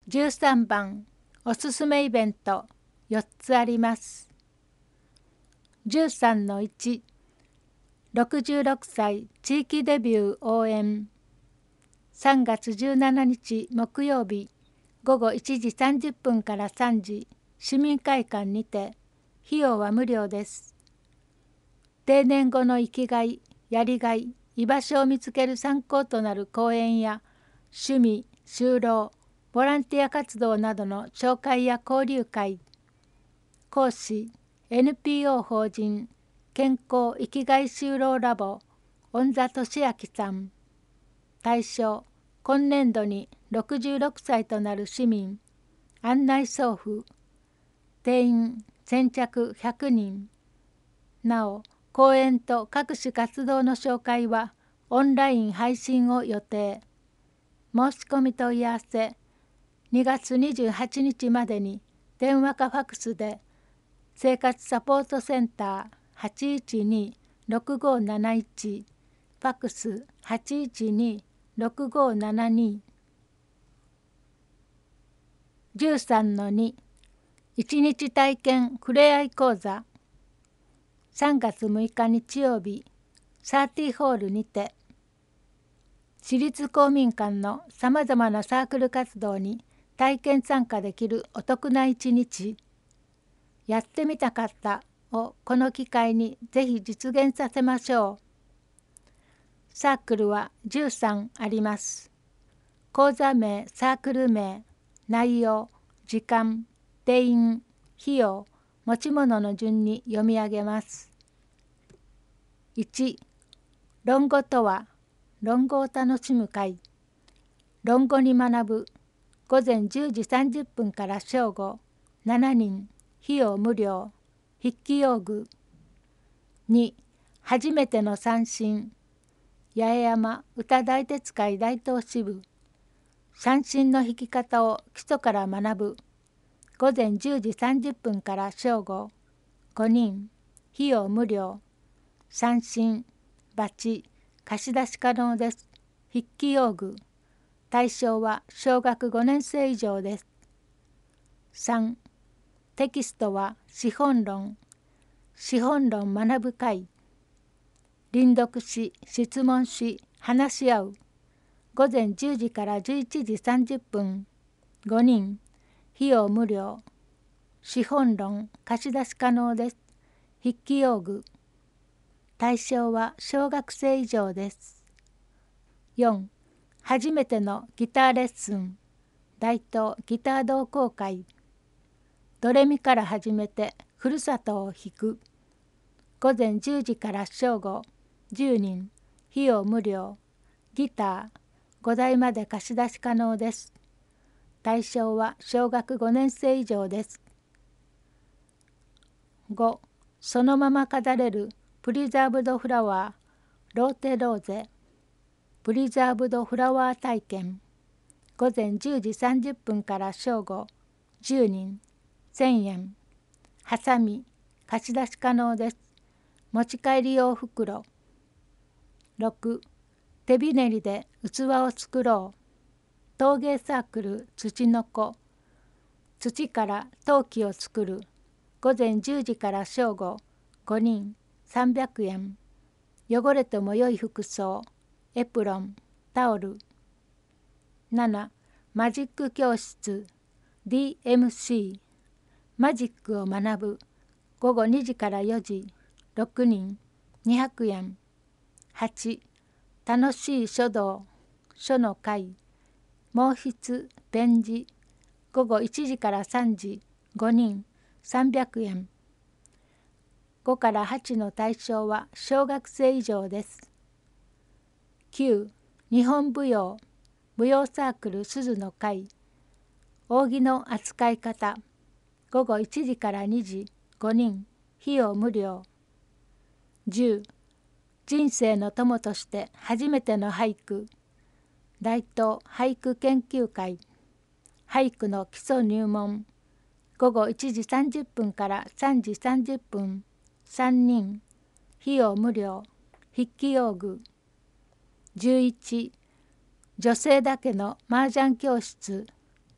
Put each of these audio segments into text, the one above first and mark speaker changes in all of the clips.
Speaker 1: 13番おすすめイベント4つあります。13-1 66歳地域デビュー応援。3月17日木曜日午後1時30分から3時、市民会館にて、費用は無料です。定年後の生きがい、やりがい、居場所を見つける参考となる講演や趣味、就労、ボランティア活動などの紹介や交流会。講師 NPO 法人健康生きがい就労ラボ恩座俊明さん。対象今年度に66歳となる市民。案内送付。定員先着100人。なお講演と各種活動の紹介はオンライン配信を予定。申し込み問い合わせ2月28日までに電話かファクスで生活サポートセンター 812-6571 ファクス 812-6572。 13-2 1日体験ふれあい講座。3月6日日曜日サーティホールにて、私立公民館のさまざまなサークル活動に体験参加できるお得な一日。やってみたかったをこの機会にぜひ実現させましょう。サークルは13あります。講座名、サークル名、内容、時間、定員、費用、持ち物の順に読み上げます。1、論語とは、論語を楽しむ会。論語に学ぶ。午前10時30分から正午。7人。費用無料。筆記用具。2、初めての三振。八重山歌大鉄会大東支部。三振の弾き方を基礎から学ぶ。午前10時30分から正午。5人。費用無料。三振、バチ、貸し出し可能です。筆記用具。対象は小学5年生以上です。3、テキストは資本論。資本論学ぶ会。輪読し、質問し、話し合う。午前10時から11時30分。5人。費用無料。資本論貸し出し可能です。筆記用具。対象は小学生以上です。4、初めてのギターレッスン。大東ギター同好会。ドレミから始めてふるさとを弾く。午前10時から正午。10人。費用無料。ギター5台まで貸し出し可能です。対象は小学5年生以上です。5、そのまま飾れるプリザーブドフラワーローテローゼ。プリザーブドフラワー体験。午前10時30分から正午。10人。1000円。ハサミ貸し出し可能です。持ち帰り用袋。6、手びねりで器を作ろう。陶芸サークル土の子。土から陶器を作る。午前10時から正午。5人。300円。汚れても良い服装。エプロン、タオル。7、マジック教室 DMC。マジックを学ぶ。午後2時から4時。6人。200円。8、楽しい書道。書の会。毛筆、ペン字。午後1時から3時。5人。300円。5から8の対象は小学生以上です。9、日本舞踊。舞踊サークル鈴の会。扇の扱い方。午後1時から2時。5人。費用無料。10、人生の友として初めての俳句。大東俳句研究会。俳句の基礎入門。午後1時30分から3時30分。3人。費用無料。筆記用具。11、女性だけの麻雀教室。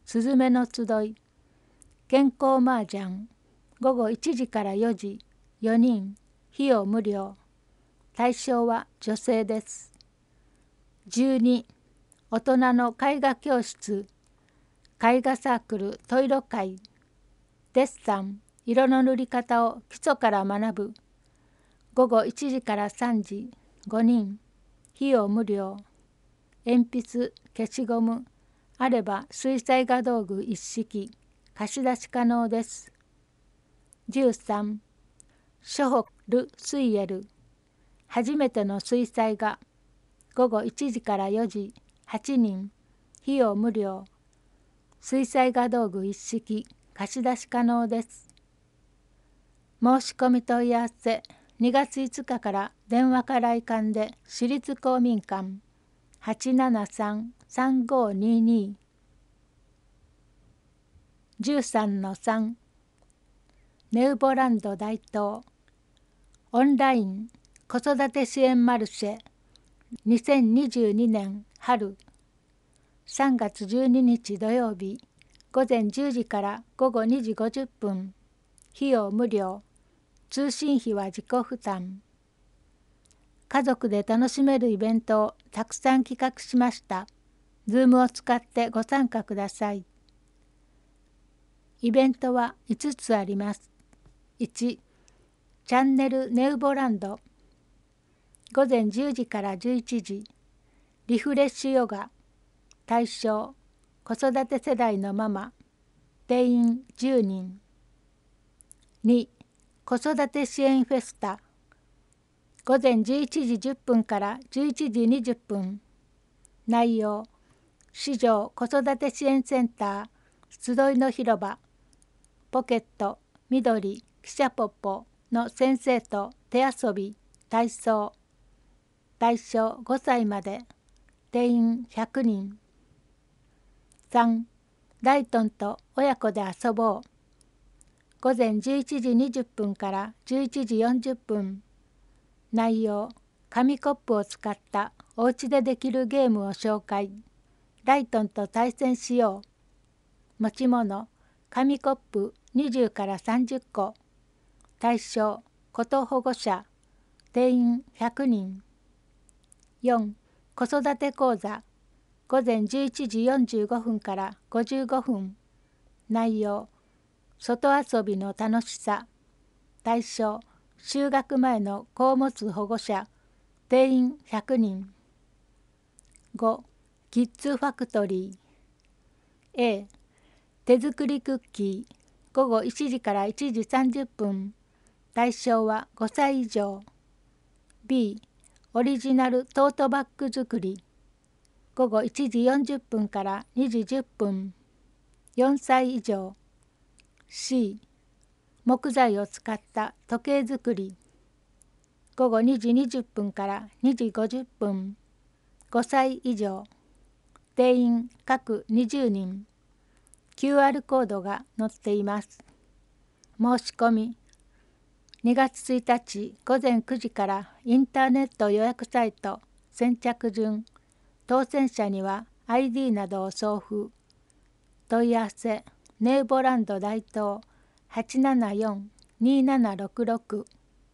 Speaker 1: すずめの集い健康麻雀午後1時から4時4人費用無料対象は女性です。12大人の絵画教室絵画サークルトイロ会デッサン色の塗り方を基礎から学ぶ午後1時から3時5人費用無料鉛筆消しゴムあれば水彩画道具一式貸し出し可能です。13ショホル・スイエル初めての水彩画午後1時から4時8人費用無料水彩画道具一式貸し出し可能です。申し込み問い合わせ2月5日から電話か来館で私立公民館 873-3522 13-3 ネウボランド大東オンライン子育て支援マルシェ2022年春3月12日土曜日午前10時から午後2時50分費用無料通信費は自己負担家族で楽しめるイベントをたくさん企画しました。Zoom を使ってご参加ください。イベントは5つあります。1、チャンネルネウボランド午前10時から11時リフレッシュヨガ対象子育て世代のママ定員10人2、子育て支援フェスタ午前11時10分から11時20分内容市場子育て支援センター集いの広場ポケット緑記者ポッポの先生と手遊び体操対象5歳まで定員100人3ライトンと親子で遊ぼう午前11時20分から11時40分内容紙コップを使ったお家でできるゲームを紹介ライトンと対戦しよう持ち物紙コップ20から30個対象子と保護者定員100人4子育て講座午前11時45分から55分内容外遊びの楽しさ対象就学前の子を持つ保護者定員100人5キッズファクトリー A 手作りクッキー午後1時から1時30分対象は5歳以上 B オリジナルトートバッグ作り午後1時40分から2時10分4歳以上 C 木材を使った時計作り午後2時20分から2時50分5歳以上定員各20人 QR コードが載っています。申し込み2月1日午前9時からインターネット予約サイト先着順当選者には ID などを送付問い合わせネウボランド大東 874-2766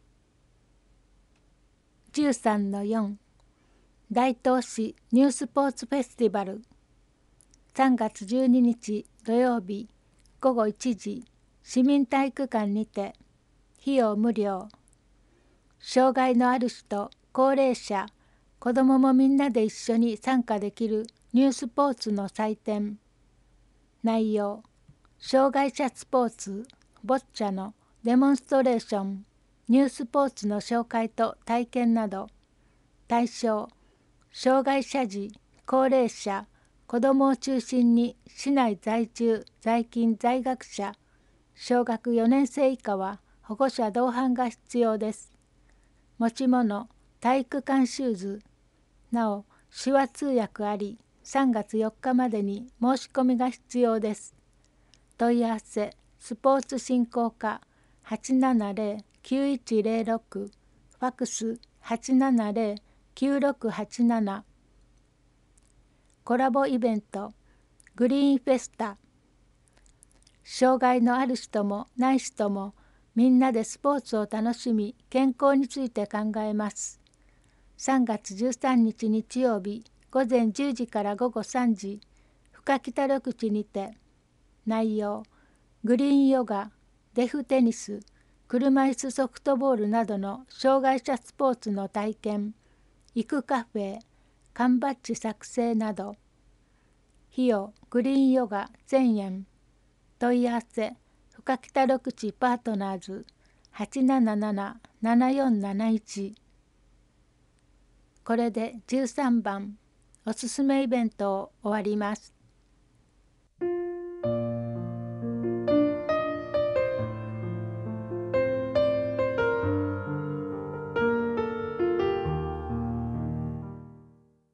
Speaker 1: 13-4 大東市ニュースポーツフェスティバル3月12日土曜日午後1時市民体育館にて費用無料障害のある人高齢者子どももみんなで一緒に参加できるニュースポーツの祭典内容障害者スポーツボッチャのデモンストレーションニュースポーツの紹介と体験など対象障害者児高齢者子どもを中心に市内在住在勤在学者小学4年生以下は保護者同伴が必要です。持ち物体育館シューズなお手話通訳あり3月4日までに申し込みが必要です。問い合わせスポーツ振興課 870-9106 ファクス 870-9687 コラボイベントグリーンフェスタ。障害のある人もない人もみんなでスポーツを楽しみ、健康について考えます。3月13日日曜日午前10時から午後3時、深北緑地にて。内容、グリーンヨガ、デフテニス、車椅子ソフトボールなどの障害者スポーツの体験、行くカフェ、缶バッジ作成など。費用、グリーンヨガ1000円。問い合わせ、深北緑地パートナーズ877-7471。これで13番おすすめイベントを終わります。